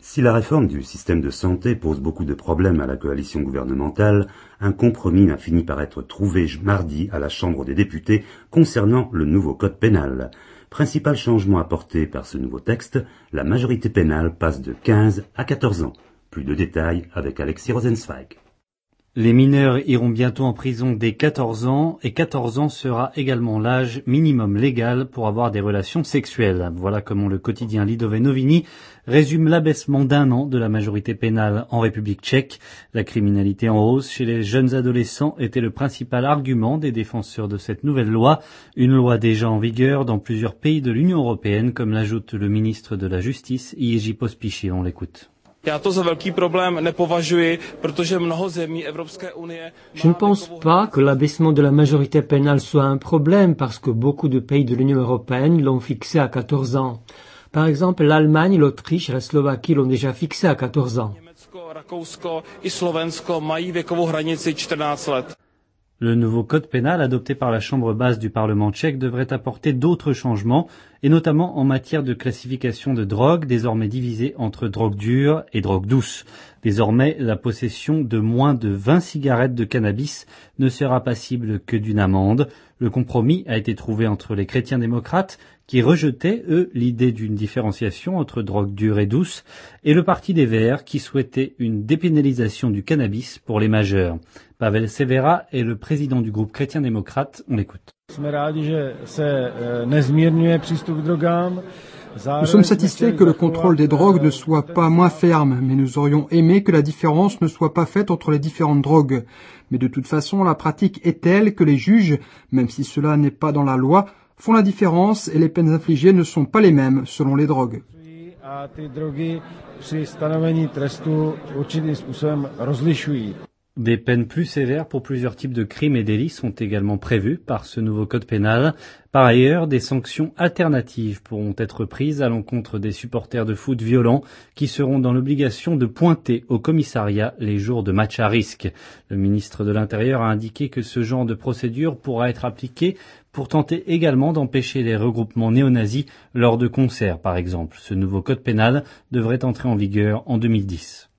Si la réforme du système de santé pose beaucoup de problèmes à la coalition gouvernementale, un compromis a fini par être trouvé mardi à la Chambre des députés concernant le nouveau code pénal. Principal changement apporté par ce nouveau texte, la majorité pénale passe de 15 à 14 ans. Plus de détails avec Alexis Rosenzweig. Les mineurs iront bientôt en prison dès 14 ans et 14 ans sera également l'âge minimum légal pour avoir des relations sexuelles. Voilà comment le quotidien Lidové Noviny résume l'abaissement d'1 an de la majorité pénale en République tchèque. La criminalité en hausse chez les jeunes adolescents était le principal argument des défenseurs de cette nouvelle loi, une loi déjà en vigueur dans plusieurs pays de l'Union européenne, comme l'ajoute le ministre de la Justice, Jiří Pospíšil. On l'écoute. Je ne pense pas que l'abaissement de la majorité pénale soit un problème parce que beaucoup de pays de l'Union européenne l'ont fixé à 14 ans. Par exemple, l'Allemagne, l'Autriche et la Slovaquie l'ont déjà fixé à 14 ans. Le nouveau code pénal adopté par la Chambre basse du Parlement tchèque devrait apporter d'autres changements, et notamment en matière de classification de drogue, désormais divisée entre drogue dure et drogue douce. Désormais, la possession de moins de 20 cigarettes de cannabis ne sera passible que d'une amende. Le compromis a été trouvé entre les chrétiens démocrates, qui rejetaient, eux, l'idée d'une différenciation entre drogue dure et douce, et le Parti des Verts, qui souhaitait une dépénalisation du cannabis pour les majeurs. Pavel Severa est le président du groupe chrétien-démocrate. On l'écoute. Nous sommes satisfaits que le contrôle des drogues ne soit pas moins ferme, mais nous aurions aimé que la différence ne soit pas faite entre les différentes drogues. Mais de toute façon, la pratique est telle que les juges, même si cela n'est pas dans la loi, font la différence et les peines infligées ne sont pas les mêmes selon les drogues. Des peines plus sévères pour plusieurs types de crimes et délits sont également prévues par ce nouveau code pénal. Par ailleurs, des sanctions alternatives pourront être prises à l'encontre des supporters de foot violents qui seront dans l'obligation de pointer au commissariat les jours de match à risque. Le ministre de l'Intérieur a indiqué que ce genre de procédure pourra être appliqué pour tenter également d'empêcher les regroupements néo-nazis lors de concerts, par exemple. Ce nouveau code pénal devrait entrer en vigueur en 2010.